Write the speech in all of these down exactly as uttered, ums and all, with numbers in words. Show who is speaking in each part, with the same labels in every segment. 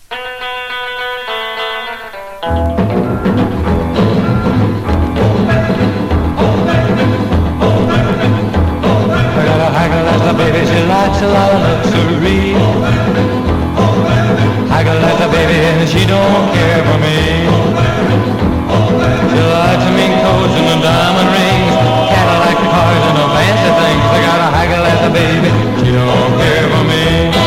Speaker 1: Baby, she likes a lot of luxury. Haggle like a baby and she don't care for me. She likes the mink coats and the diamond rings, Cadillac cars and the fancy things. I got a haggle as a baby, she don't care for me.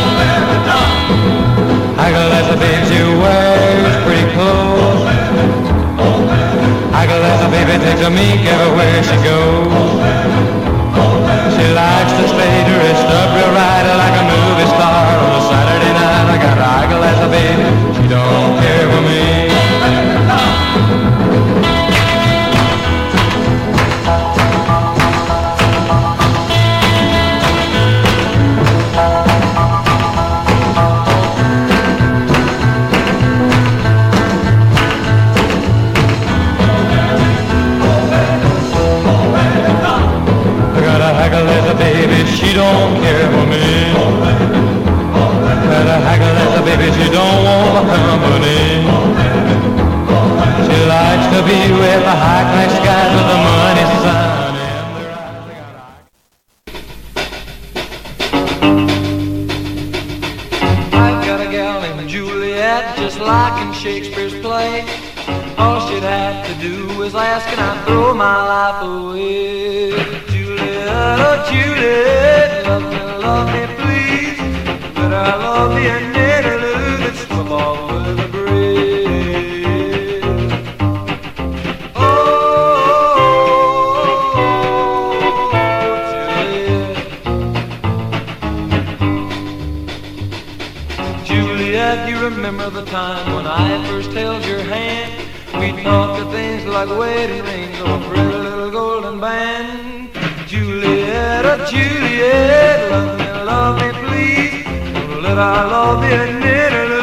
Speaker 1: Haggle as a baby, she wears pretty clothes. Haggle as a baby takes a mink everywhere she goes. She likes to stay dressed up real right like a movie star on a Saturday night. I got a haggle as a baby, she don't care for me. Baby, she don't care for me. Got a haggle as a baby, she don't want my company. She likes to be with the high-class guys with the money sign in their eyes. I've got a gal named Juliet, just like in Shakespeare's play. All she'd have to do is ask and I'd throw my life away. Oh, Juliet, love me, love me, please. But I love me and never lose it. Swim off with a breeze. Oh, Juliet. Juliet, you remember the time when I first held your hand? We talked of things like wedding rings or a pretty little golden band. Juliet, oh Juliet, love me, love me, please. Don't let our love be a minute.